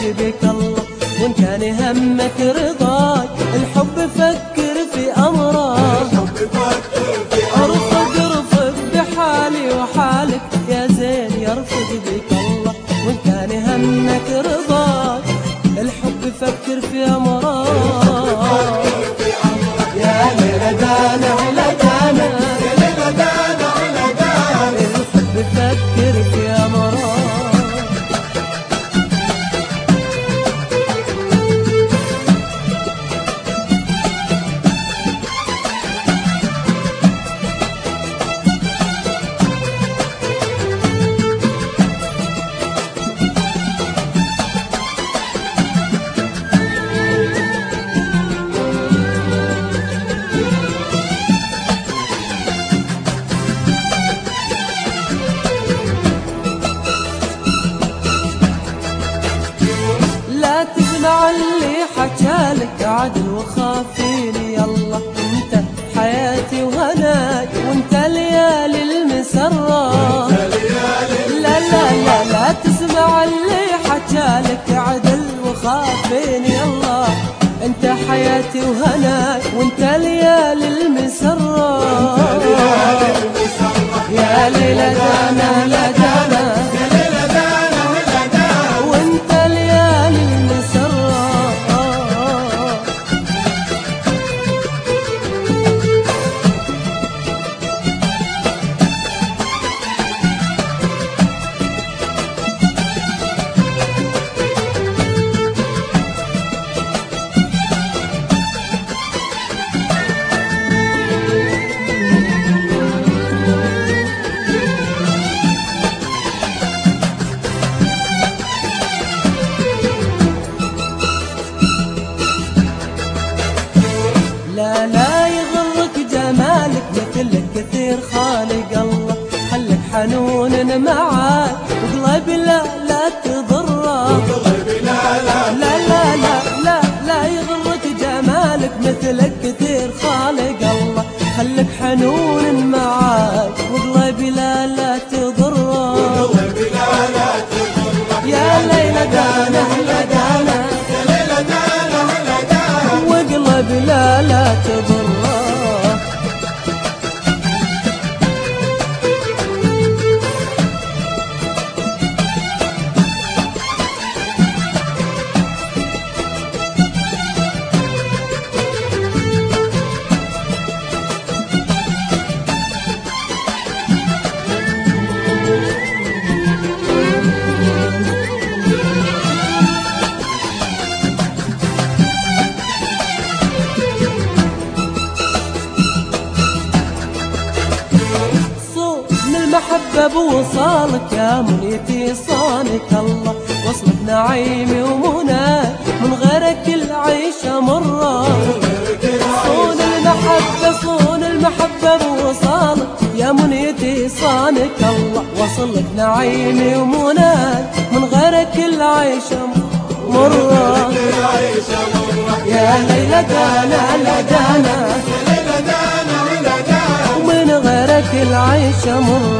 بك الله، وإن كان همك رضاك الحب فكر في أمرك. ارفق بحالي وحالك يا زين يرفق بك الله، وإن كان همك رضاك الحب فكر في أمرك. يا ليلدانا لدانا الحب فكر في أمرك. لا تسمع اللي حكالك عدل وخافيني يلا، انت حياتي وهناي وانت ليالي المسرة. لا لا لا لا تسمع اللي حكالك عدل وخافيني يلا، انت حياتي وهناي وانت ليالي المسرة. يا ليلى دانا لدانا وانت ليالي المسرة. لا لا يغرك جمالك مثلك كثير خالق الله، خلك حنون معاك وقلبي لا لا تضره. لا لا لا لا لا يغرك جمالك مثلك كثير خالق الله، خلك حنون معاك وقلبي لا لا تضره. يا ليلى دانا لدانا وقلبي لا لا تضره. المحبة بوصالك يا منيتي صانك الله، وصلك نعيمي ومناك من غيرك العيشة مرة. صون المحبة بوصالك يا منيتي صانك الله، وصلك نعيمي ومناك من غيرك العيشة مرة. يا ليلى دانا لدانا ومن غيرك العيشة مرة.